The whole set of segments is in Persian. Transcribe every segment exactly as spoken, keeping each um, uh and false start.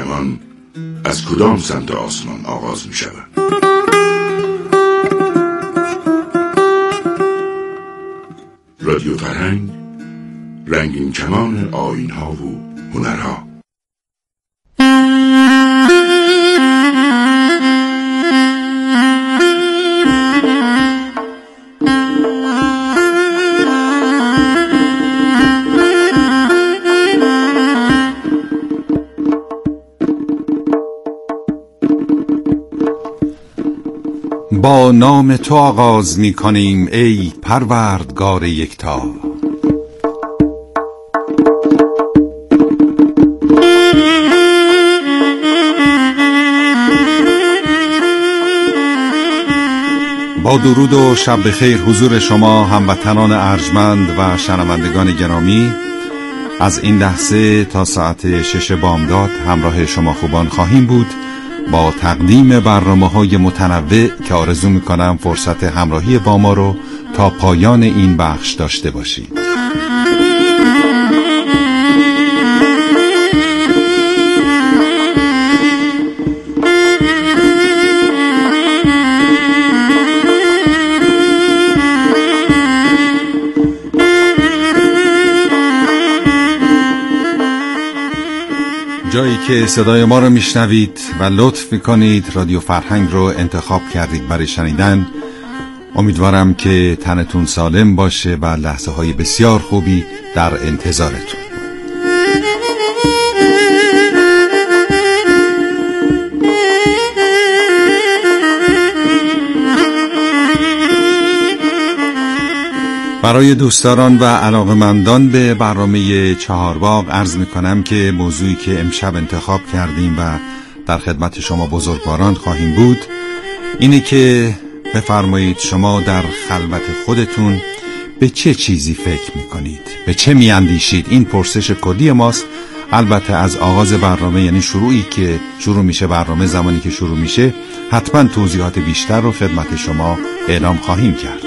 کمان از کدام سمت آسمان آغاز می شود؟ رادیو فرهنگ، رنگین کمان آیین‌ها و هنرها. با نام تو آغاز می کنیم ای پروردگار یکتا. با درود و شب بخیر حضور شما هموطنان ارجمند و شنوندگان گرامی. از این لحظه تا ساعت شش بامداد همراه شما خوبان خواهیم بود با تقدیم برنامه‌های متنوع که آرزو می‌کنم فرصت همراهی با ما رو تا پایان این بخش داشته باشید. جایی که صدای ما رو میشنوید و لطف میکنید رادیو فرهنگ رو انتخاب کردید برای شنیدن، امیدوارم که تنتون سالم باشه و لحظه های بسیار خوبی در انتظارتون. برای دوستداران و علاقمندان به برنامه چهارباغ عرض میکنم که موضوعی که امشب انتخاب کردیم و در خدمت شما بزرگواران خواهیم بود اینه که بفرمایید شما در خلوت خودتون به چه چیزی فکر میکنید؟ به چه میاندیشید؟ این پرسش کلی ماست. البته از آغاز برنامه، یعنی شروعی که شروع میشه برنامه، زمانی که شروع میشه حتما توضیحات بیشتر رو خدمت شما اعلام خواهیم کرد.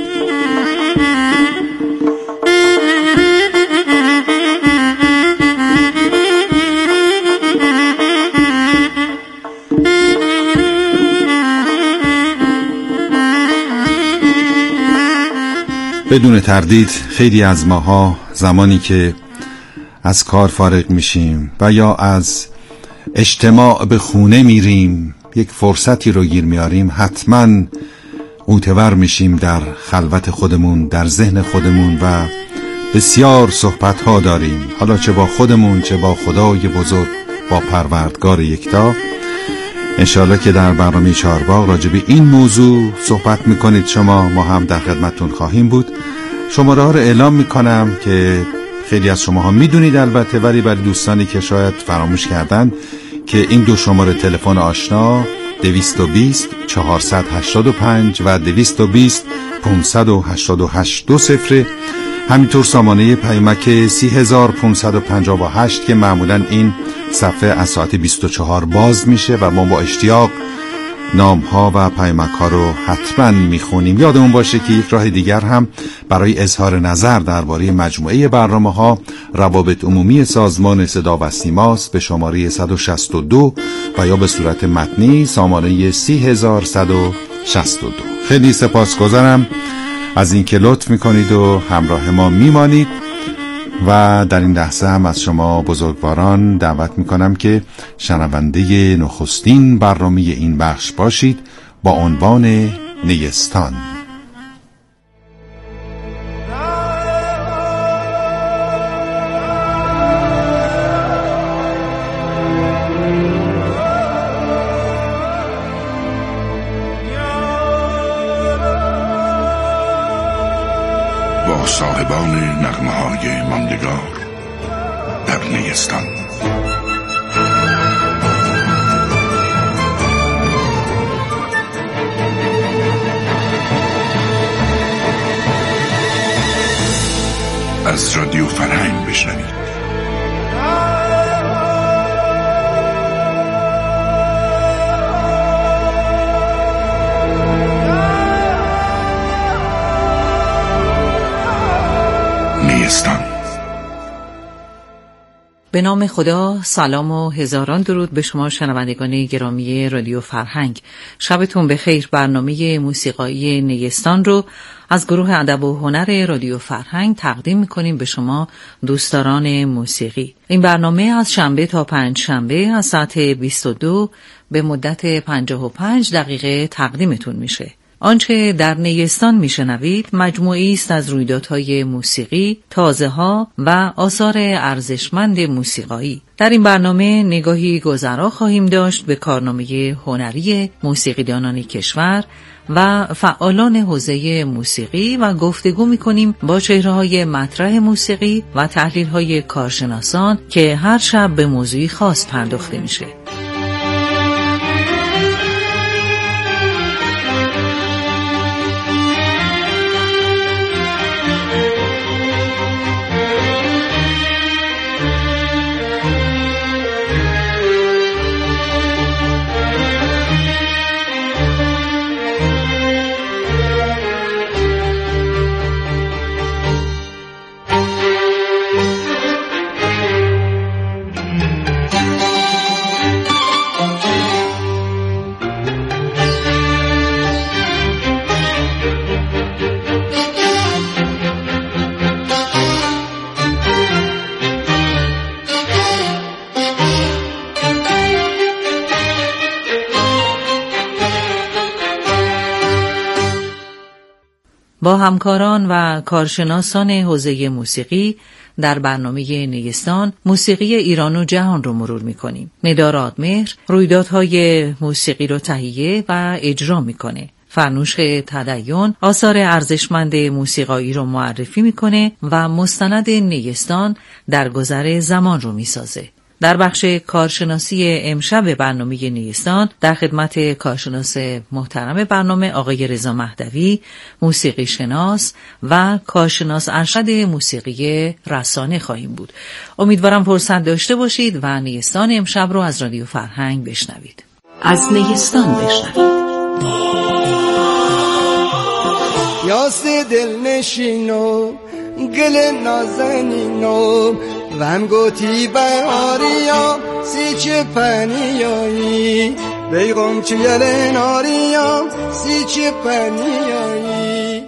بدون تردید خیلی از ماها زمانی که از کار فارغ میشیم و یا از اجتماع به خونه میریم، یک فرصتی رو گیر میاریم، حتما معتبر میشیم در خلوت خودمون، در ذهن خودمون و بسیار صحبت ها داریم، حالا چه با خودمون چه با خدای بزرگ، با پروردگار یکتا. انشاءالله که در برنامه چهارباغ راجع به این موضوع صحبت میکنید شما، ما هم در خدمتتون خواهیم بود. شماره ها رو اعلام میکنم که خیلی از شما ها میدونید البته، ولی برای دوستانی که شاید فراموش کردن که این دو شماره تلفن آشنا دویست و بیست چهارصد و هشتاد و پنج و دویست و بیست پانصد و هشتاد و هشت دو صفر، همینطور سامانه پیامک سی هزار و پانصد و پنجاه و هشت که معمولا این صفحه از ساعت بیست و چهار باز میشه و ما با اشتیاق نام ها و پیامک ها رو حتما میخونیم. یادمون باشه که یک راه دیگر هم برای اظهار نظر درباره مجموعه برنامه ها روابط عمومی سازمان صدا و سیماست به شماره صد و شصت و دو و یا به صورت متنی سامانه سی هزار و صد و شصت و دو. خیلی سپاسگزارم از اینکه لطف میکنید و همراه ما میمانید و در این لحظه هم از شما بزرگواران دعوت میکنم که شنونده نخستین برنامه این بخش باشید با عنوان نیستان. با صاحبان نغمه های ماندگار در نیستان. از رادیو فرهنگ بشنوید. نیستان. به نام خدا، سلام و هزاران درود به شما شنوندگان گرامی رادیو فرهنگ. شبتون بخیر. برنامه موسیقایی نیستان رو از گروه ادب و هنر رادیو فرهنگ تقدیم می‌کنیم به شما دوستداران موسیقی. این برنامه از شنبه تا پنج شنبه از ساعت بیست و دو به مدت پنجاه و پنج دقیقه تقدیمتون میشه. آنچه در نیستان میشنوید مجموعی است از رویدادهای موسیقی، تازه‌ها و آثار ارزشمند موسیقایی. در این برنامه نگاهی گذرا خواهیم داشت به کارنامه هنری موسیقیدانان کشور و فعالان حوزه موسیقی و گفتگو می‌کنیم با چهره‌های مطرح موسیقی و تحلیل‌های کارشناسان که هر شب به موضوعی خاص پرداخته میشه. با همکاران و کارشناسان حوزه موسیقی در برنامه نیستان موسیقی ایران و جهان رو مرور می‌کنیم. ندا رادمهر رویدادهای موسیقی رو تهیه و اجرا می‌کنه. فرنوش تدین آثار ارزشمند موسیقایی رو معرفی می‌کنه و مستند نیستان در گذر زمان رو می‌سازه. در بخش کارشناسی امشب برنامه نیستان در خدمت کارشناس محترم برنامه آقای رضا مهدوی، موسیقی شناس و کارشناس ارشد موسیقی رسانه خواهیم بود. امیدوارم فرصت داشته باشید و نیستان امشب رو از رادیو فرهنگ بشنوید. از نیستان بشنوید. یاس دل نشینو گل نازنینو و هم گوتی بهاریا سی چه پنیایی بیگم چه یل ناریا سی چه پنیایی.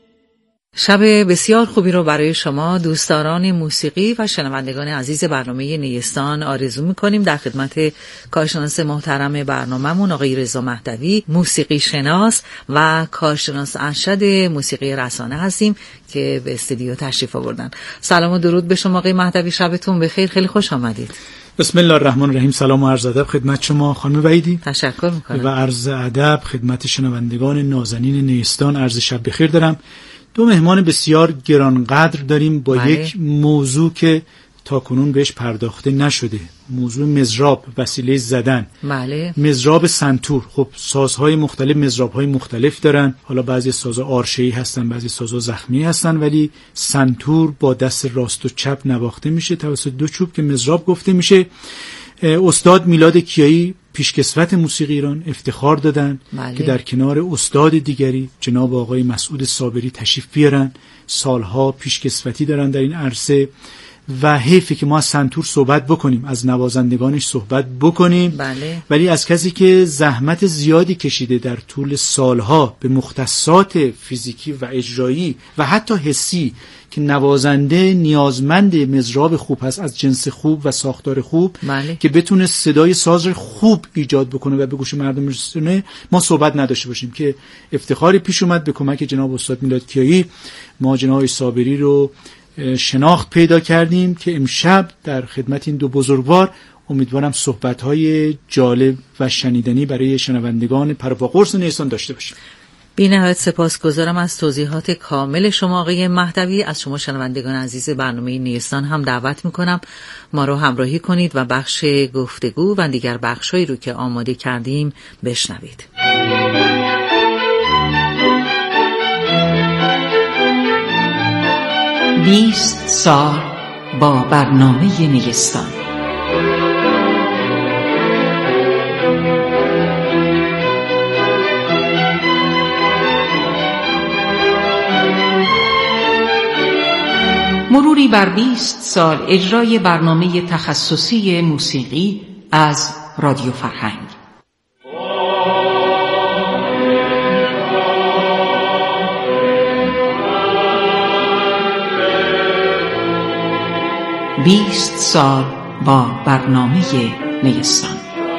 شب بسیار خوبی رو برای شما دوستداران موسیقی و شنوندگان عزیز برنامه نیستان آرزو می‌کنیم. در خدمت کارشناس محترم برنامه‌مون آقای رضا مهدوی، موسیقی شناس و کارشناس ارشد موسیقی رسانه هستیم که به استودیو تشریف آوردن. سلام و درود به شما آقای مهدوی، شبتون بخیر، خیلی خوش آمدید. بسم الله الرحمن الرحیم. سلام و عرض ادب خدمت شما خانم وحیدی. تشکر می‌کنم. و عرض ادب خدمت شنوندگان نازنین نیستان، عرض شب بخیر دارم. دو مهمان بسیار گرانقدر داریم با بله. یک موضوع که تاکنون بهش پرداخته نشده، موضوع مزراب، وسیله زدن. بله. مزراب سنتور. خب سازهای مختلف مزرابهای مختلف دارن، حالا بعضی سازها آرشه‌ای هستن، بعضی سازها زخمی هستن، ولی سنتور با دست راست و چپ نواخته میشه توسط دو چوب که مزراب گفته میشه. استاد میلاد کیایی پیشکسوت موسیقی ایران افتخار دادن بله. که در کنار استاد دیگری جناب آقای مسعود صابری تشریف بیارن، سالها پیشکسوتی دارن در این عرصه و حیفه که ما از سنتور صحبت بکنیم، از نوازندگانش صحبت بکنیم بله. ولی از کسی که زحمت زیادی کشیده در طول سالها به مختصات فیزیکی و اجرایی و حتی حسی که نوازنده نیازمند مزراب خوب هست از جنس خوب و ساختار خوب بله. که بتونه صدای ساز خوب ایجاد بکنه و به گوش مردم برسونه، ما صحبت نداشته باشیم که افتخاری پیش اومد به کمک جناب استاد میلاد کیایی ما جناب صابری رو شناخت پیدا کردیم که امشب در خدمت این دو بزرگوار امیدوارم صحبت‌های جالب و شنیدنی برای شنوندگان پرپاقرص نیستان داشته باشیم. بی نهایت سپاسگزارم از توضیحات کامل شما آقای مهدوی. از شما شنوندگان عزیز برنامه نیستان هم دعوت میکنم ما رو همراهی کنید و بخش گفتگو و دیگر بخشایی رو که آماده کردیم بشنوید. بیست سال با برنامه نیستان. مروری بر بیست سال اجرای برنامه تخصصی موسیقی از رادیو فرهنگ. بیست سال با برنامه نیستان.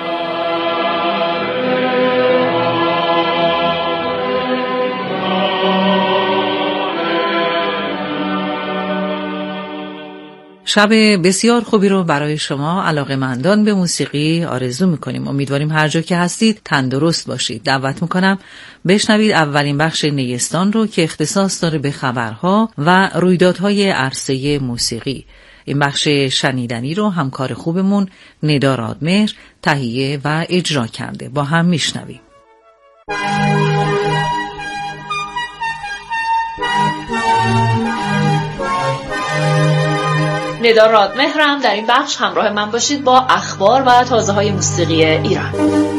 شب بسیار خوبی رو برای شما علاقه‌مندان به موسیقی آرزو می‌کنیم. امیدواریم هر جا که هستید تندرست باشید. دعوت می‌کنم بشنوید اولین بخش نیستان رو که اختصاص داره به خبرها و رویدادهای عرصه موسیقی. این بخش شنیدنی رو همکار خوبمون ندا رادمهر تهیه و اجرا کرده. با هم میشنویم. ندا رادمهرم. در این بخش همراه من باشید با اخبار و تازه های موسیقی ایران.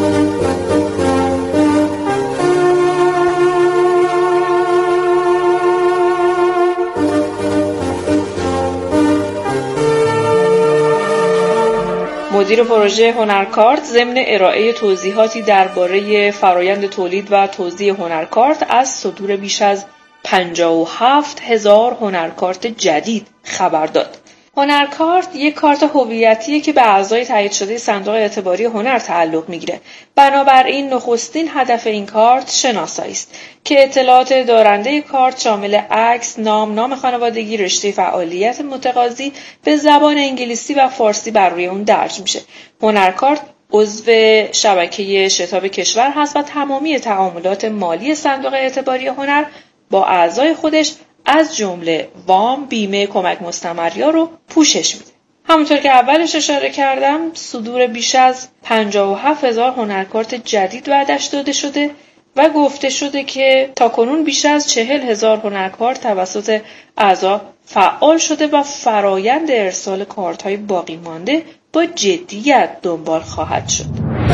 مدیر پروژه هنرکارت ضمن ارائه توضیحاتی درباره فرایند تولید و توزیع هنرکارت از صدور بیش از پنجاه و هفت هزار هنرکارت جدید خبر داد. هنرکارت یک کارت هویتیه که به اعضای تایید شده صندوق اعتباری هنر تعلق میگیره. بنابراین نخستین هدف این کارت شناسایی است که اطلاعات دارنده کارت شامل عکس، نام، نام خانوادگی، رشته فعالیت متقاضی به زبان انگلیسی و فارسی بر روی اون درج میشه. هنرکارت عضو شبکه شتاب کشور هست و تمامی تعاملات مالی صندوق اعتباری هنر با اعضای خودش از جمله وام، بیمه، کمک مستمریا رو پوشش میده. همونطور که اولش اشاره کردم، صدور بیش از پنجاه و هفت هزار هنرکارت جدید وعدش داده شده و گفته شده که تاکنون بیش از چهل هزار هنرکارت توسط اعضا فعال شده و فرایند ارسال کارت‌های باقی مانده با جدیت دنبال خواهد شد.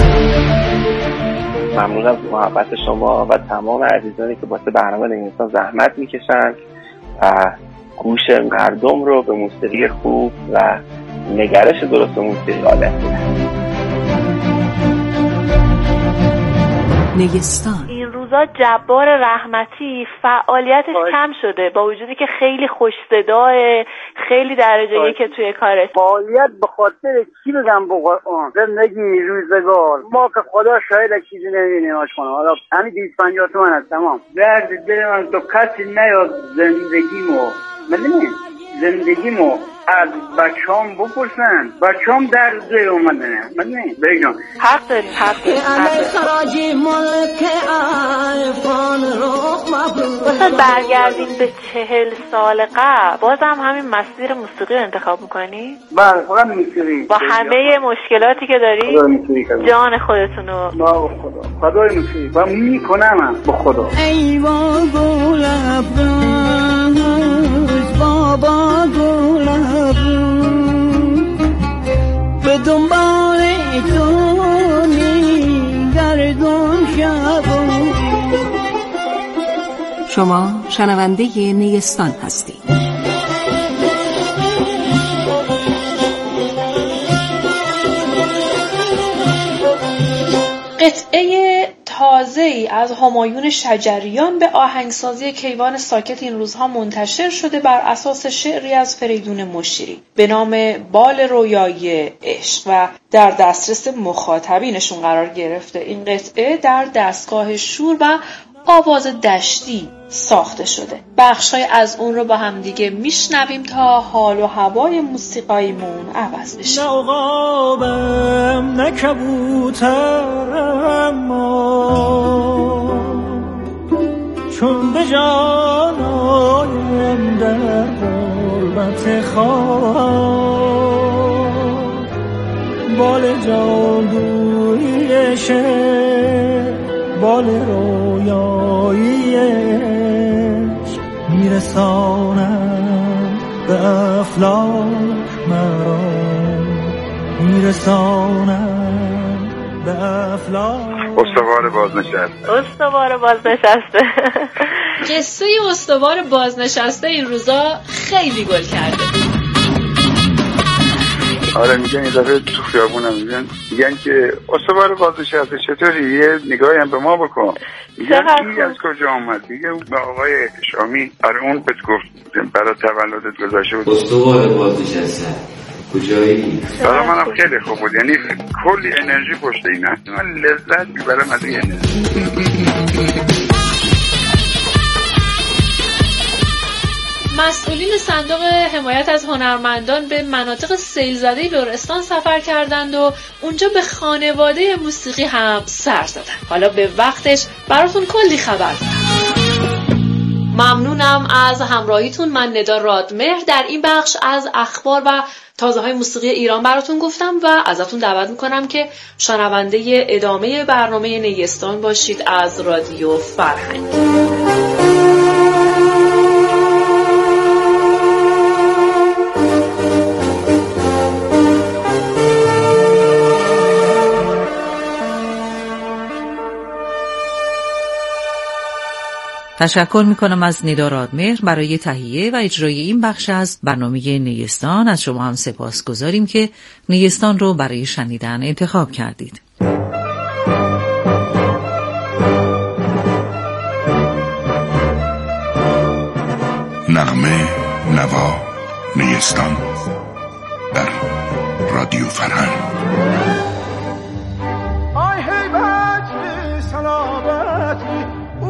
ممنون از محبت شما و تمام عزیزانی که واسه برنامه نیستان زحمت میکشن و گوش مردم رو به موسیقی خوب و نگرش درست موسیقی عادت میدن. نیستان. این روزا جبار رحمتی فعالیتش باید. کم شده با وجودی که خیلی خوش صداه، خیلی درجه‌ای که توی کارش. فعالیت به خاطر کی بگم به قرآن زندگی روزگار ما که خدا شاید چیزی نمی‌بینیم آشنا. حالا همین دویست و پنجاه تومن است تمام. درد دل من تو کسی نیاد زندگیمو. من زندگیمو از بچه‌ام بپرسن. بچه‌ام در زیر اومدن. من نه بگم حق داری، حق داری. واسه برگردیم به چهل سال قبل بازم همین مسیر موسیقی رو انتخاب میکنی؟ بله فقط موسیقی. با همه مشکلاتی که داری جان خودتونو با خدا خدای موسیقی و میکنم با خدا. ای بابا لبران بابا به دنبال تو میگردم شبم. شما شنونده نیستان هستید. قطعه تازه‌ای از همایون شجریان به آهنگسازی کیوان ساکت این روزها منتشر شده بر اساس شعری از فریدون مشیری به نام بال رویایی عشق و در دسترس مخاطبینشون قرار گرفته. این قطعه در دستگاه شور و آواز دشتی ساخته شده. بخشای از اون رو با هم دیگه میشنویم تا حال و هوای موسیقایمون عوض بشه. نه عقابم نه کبوترم ما چون به جان آیم در غربت خواه بال جادویی شعر بال رویایی میرسانم به افلاک مرا میرسانم به افلاک. استوار بازنشسته. استوار بازنشسته. قصه استوار بازنشسته این روزا خیلی گل کرده. آره میگن این دفعه تو خیابونم میگن میگن که استوار بازنشسته چطوری، یه نگاهی هم به ما بکن. میگن این از کجا آمد؟ میگه به آقای احتشامی. آره اون بهت گفت برای تولدت گذاشته بود استوار بازنشسته کجایی؟ برای منم خیلی خوب بود، یعنی کلی انرژی پشت اینه، من لذت میبرم از این انرژی. مسئولین صندوق حمایت از هنرمندان به مناطق سیل زده لرستان سفر کردند و اونجا به خانواده موسیقی هم سر زدن. حالا به وقتش براتون کلی خبر دارم. ممنونم از همراهیتون. من ندا رادمهر در این بخش از اخبار و تازه های موسیقی ایران براتون گفتم و ازتون دعوت میکنم که شنونده ادامه برنامه نیستان باشید از رادیو فرهنگ. تشکر میکنم از ندا رادمهر برای تهیه و اجرای این بخش از برنامه نیستان. از شما هم سپاس گذاریم که نیستان رو برای شنیدن انتخاب کردید. نغمه نوا نیستان در رادیو فرهنگ. آی هیبت سلامتی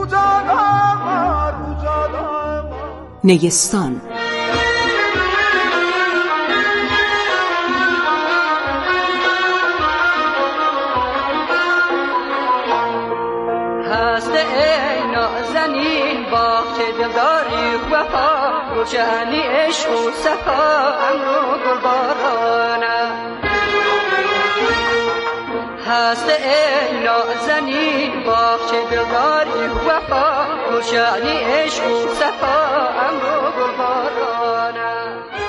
نیستان. هست ای نازنین باغچه دلداری وفا، روشنی عشق و صفا امرو گلبارانه. هست ای نازنین باغچه دلداری وفا، روشنی عشق و صفا امرو گلبارانه.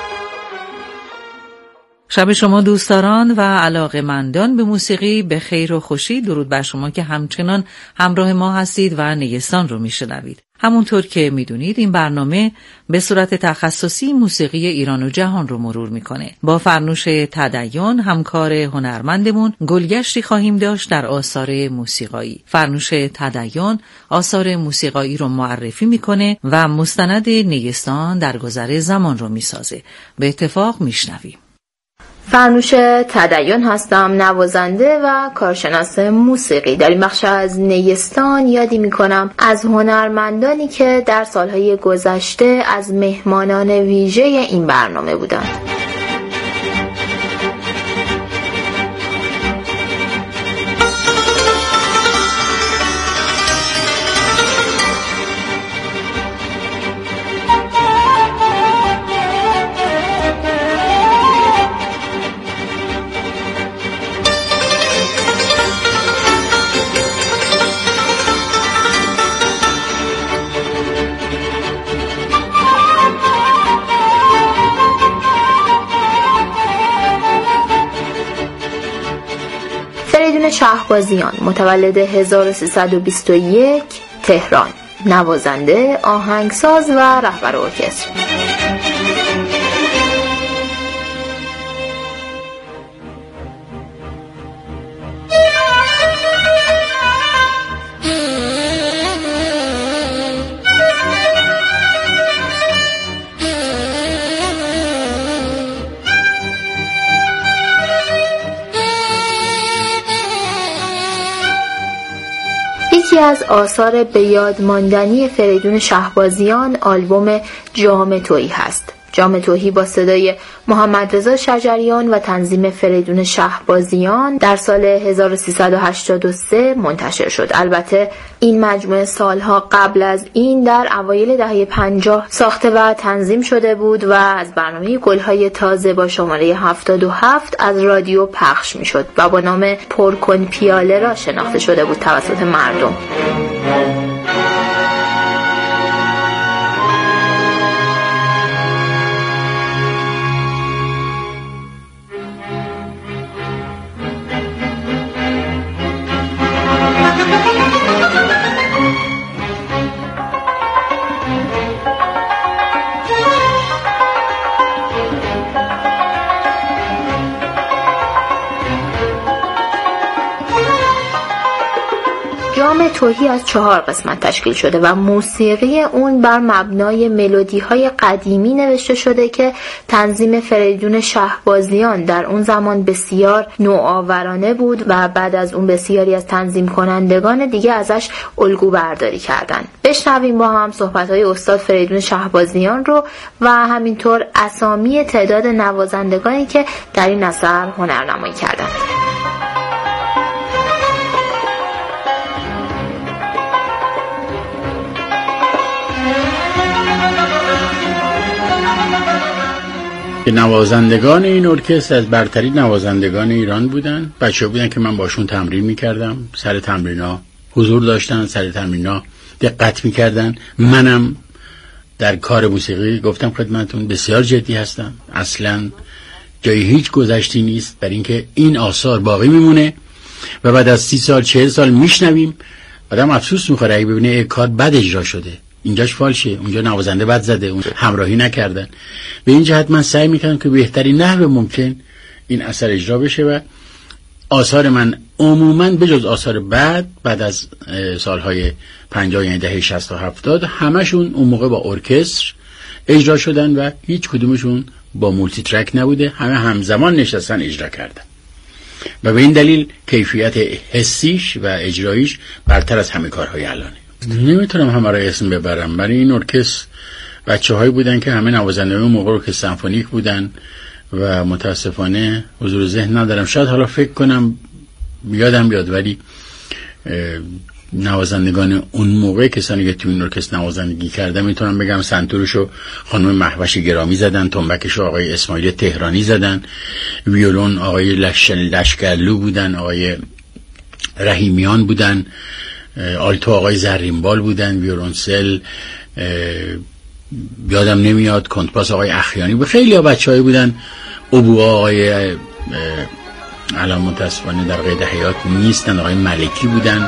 شب شما دوستداران و علاقه‌مندان به موسیقی به خیر و خوشی. درود بر شما که همچنان همراه ما هستید و نیستان رو میشنوید. همونطور که میدونید این برنامه به صورت تخصصی موسیقی ایران و جهان رو مرور میکنه. با فرنوش تدین همکار هنرمندمون گلگشتی خواهیم داشت در آثار موسیقایی. فرنوش تدین آثار موسیقایی رو معرفی میکنه و مستند نیستان در گذر زمان رو میسازه. به اتفاق میشنویم. فرنوش تدین هستم، نوازنده و کارشناس موسیقی. در این بخش از نیستان یادی میکنم از هنرمندانی که در سالهای گذشته از مهمانان ویژه این برنامه بودند. فریدون شهبازیان، متولد هزار و سیصد و بیست و یک، تهران، نوازنده، آهنگساز و رهبر ارکستر. یکی از آثار به یاد ماندنی فریدون شهبازیان آلبوم جام تویی هست. جام تویی با صدای محمد رضا شجریان و تنظیم فریدون شهبازیان در سال هزار و سیصد و هشتاد و سه منتشر شد. البته این مجموعه سالها قبل از این در اوایل دهه پنجاه ساخته و تنظیم شده بود و از برنامه گل‌های تازه با شماره هفتاد و هفت از رادیو پخش می‌شد و با نام پرکن پیاله را شناخته شده بود توسط مردم. جام تهی از چهار قسمت تشکیل شده و موسیقی اون بر مبنای ملودی‌های قدیمی نوشته شده که تنظیم فریدون شهبازیان در اون زمان بسیار نوآورانه بود و بعد از اون بسیاری از تنظیم کنندگان دیگه ازش الگو برداری کردن. بشنویم با هم صحبت‌های استاد فریدون شهبازیان رو و همینطور اسامی تعداد نوازندگانی که در این اثر هنرنمایی کردند. نوازندگان این ارکستر از برترین نوازندگان ایران بودن. بچه بودن که من باشون تمرین میکردم، سر تمرینا حضور داشتن، سر تمرینا دقت میکردن. منم در کار موسیقی گفتم خدمتون بسیار جدی هستم، اصلا جای هیچ گذشتی نیست، برای اینکه این آثار باقی میمونه و بعد از سی سال چهل سال میشنویم آدم افسوس میخوره اگه ببینه یک کار بد اجرا شده، اینجاش فالشه، اونجا نوازنده بد زده، اون همراهی نکردن. به این جهت من سعی میکنم که بهترین نحو ممکن این اثر اجرا بشه و آثار من عموماً بجز آثار بعد بعد از سالهای پنجاه یعنی دهه شصت و هفتاد همشون اون موقع با ارکستر اجرا شدن و هیچ کدومشون با مولتی ترک نبوده، همه همزمان نشستن اجرا کردن و به این دلیل کیفیت حسیش و اجراییش برتر از همه کارهای الانه. نمیتونم همه را اسم ببرم، برای این ارکستر بچه هایی بودن که همه نوازنده اون موقع ارکستر سمفونیک بودن و متاسفانه حضور ذهن ندارم، شاید حالا فکر کنم یادم بیاد، ولی نوازندگان اون موقع کسانی که تو این ارکستر نوازندگی کردن میتونم بگم سنتورشو خانم مهوش گرامی زدن، تنبکشو آقای اسماعیل تهرانی زدن، ویولون آقای لشکرلو بودن، آقای رحیمیان بودن، آلتو آقای زرینبال بودن، ویولونسل یادم نمیاد، کنترباس آقای اخیانی بود، خیلی ها بچه هایی بودن. ابو آقای الان متاسفانه در قید حیات نیستن، آقای ملکی بودن.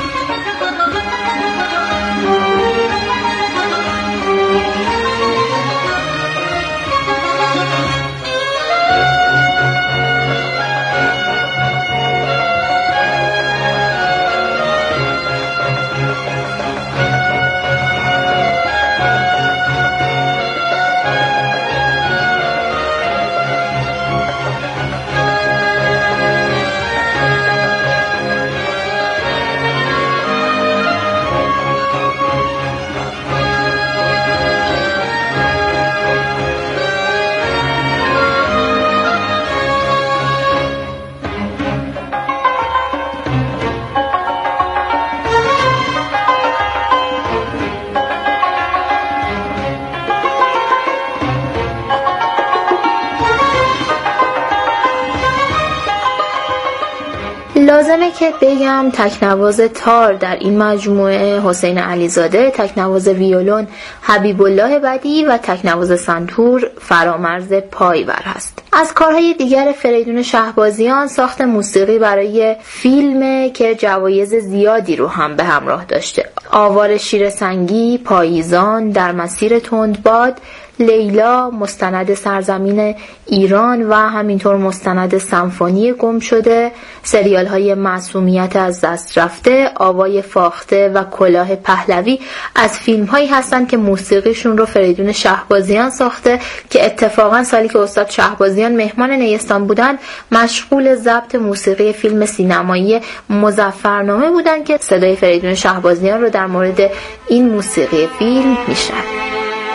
لازمه که بگم تکنواز تار در این مجموعه حسین علیزاده، تکنواز ویولون حبیب الله بدی و تکنواز سنتور فرامرز پایور هست. از کارهای دیگر فریدون شهبازیان ساخت موسیقی برای فیلم که جوایز زیادی رو هم به همراه داشته: آوار شیر سنگی، پاییزان، در مسیر تندباد، لیلا، مستند سرزمین ایران و همینطور مستند سمفونی گم شده، سریال های معصومیت از دست رفته، آوای فاخته و کلاه پهلوی از فیلم هایی هستند که موسیقیشون رو فریدون شهبازیان ساخته که اتفاقا سالی که استاد شهبازیان مهمان نیستان بودند مشغول ضبط موسیقی فیلم سینمایی مظفرنامه بودند که صدای فریدون شهبازیان رو در مورد این موسیقی فیلم میشنوید.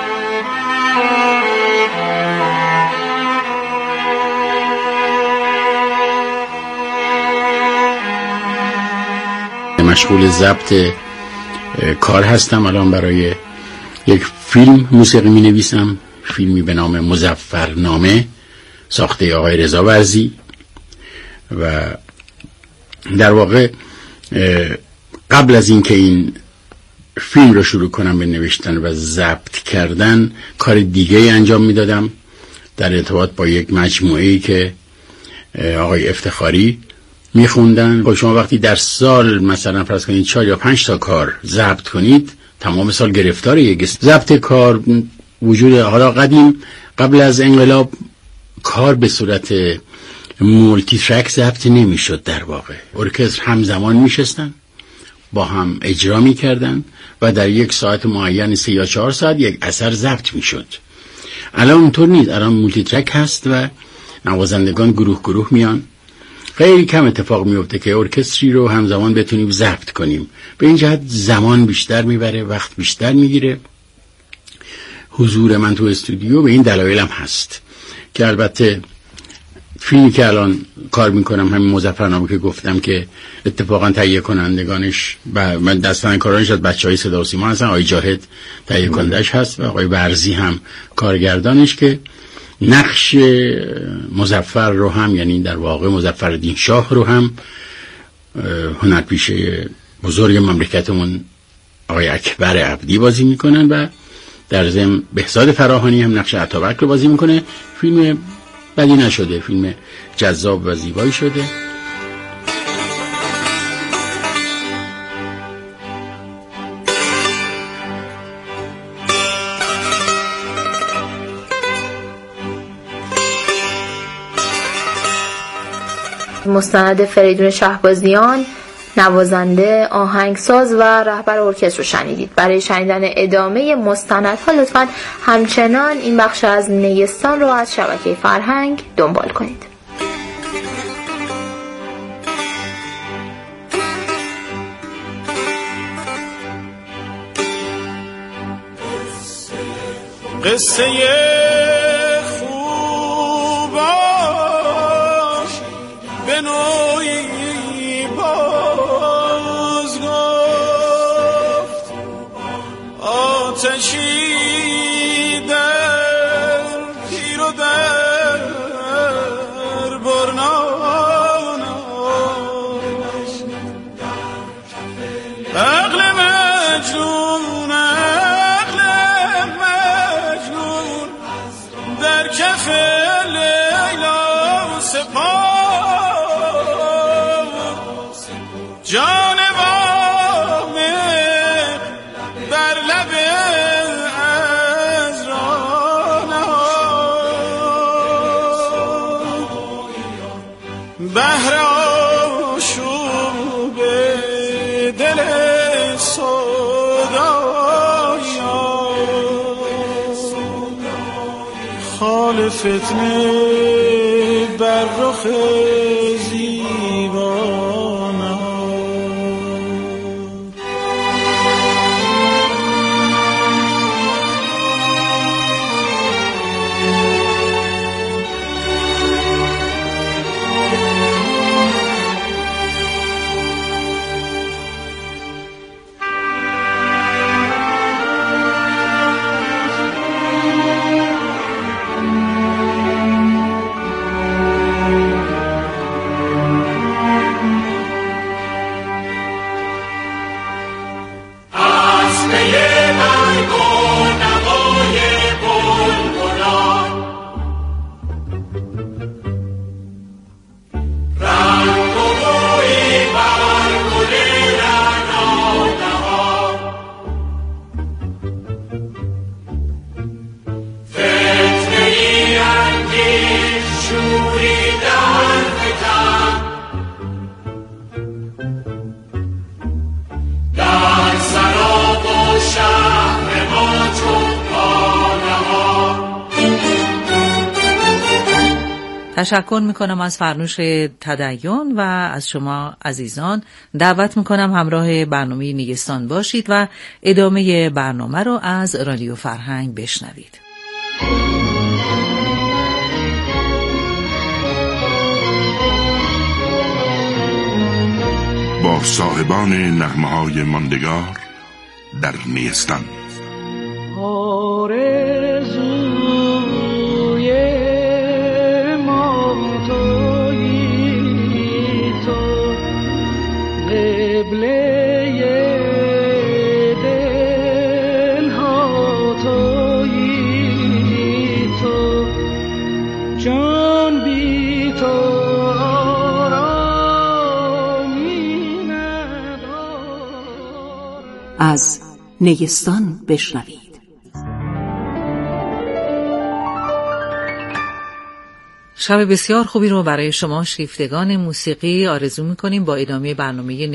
مشغول ضبط کار هستم الان، برای یک فیلم موسیقی می نویسم، فیلمی به نام مظفرنامه ساخته آقای رضا ورزی و در واقع قبل از اینکه این فیلم رو شروع کنم به نوشتن و ضبط کردن کار دیگه انجام میدادم در ارتباط با یک مجموعه‌ای که آقای افتخاری میخوندن. خب شما وقتی در سال مثلا فرض کنید چهار یا پنج تا کار ضبط کنید تمام سال گرفتار یک ضبط کار وجود. حالا قدیم قبل از انقلاب کار به صورت مولتی ترک ضبط نمیشد، در واقع ارکستر همزمان میشستن با هم اجرا می کردن و در یک ساعت معین سه یا چهار ساعت یک اثر ضبط می شد. الان اونطور نیست، الان مولتی ترک هست و نوازندگان گروه گروه میان. خیلی کم اتفاق میفته که ارکستری رو همزمان بتونیم ضبط کنیم. به این جهت زمان بیشتر میبره، وقت بیشتر میگیره. حضور من تو استودیو به این دلایل هم هست که البته فیلمی که الان کار میکنم همین مظفرنامه که گفتم که اتفاقا تهیه کنندگانش و من دستان کارانش از بچهای صدا و سیما هستن، آقای جاهد تهیه کنندش هست و آقای برزی هم کارگردانش، که نقش مظفر رو هم، یعنی در واقع مظفرالدین شاه رو هم هنرپیشه بزرگ مملکتمون آقای اکبر عبدی بازی میکنن و در ضمن بهزاد فراهانی هم نقش عطابک رو بازی میکنه. فیلم بدی نشده، فیلم جذاب و زیبایی شده. مستند فریدون شهبازیان، نوازنده، آهنگساز و رهبر ارکستر رو شنیدید. برای شنیدن ادامه مستندها لطفاً همچنان این بخش از نیستان رو از شبکه فرهنگ دنبال کنید. قصه خوباش به نوعی باز گفت، آتشی در پیر و در برنانش، عقل مجنون عقل مجنون در کف لیلا سپار، جان وامق بر لب از رانه، بهر آشوب دل سودایا، خال فتنه بر رخ زیبانه. تشکر میکنم از فرنوش تدین و از شما عزیزان. دعوت میکنم همراه برنامه نیستان باشید و ادامه برنامه رو از رادیو فرهنگ بشنوید. با صاحبان نغمه‌های ماندگار در نیستان. از نیستان بشنوید. شب بسیار خوبی رو برای شما شیفتگان موسیقی آرزو می‌کنیم با ادامه برنامه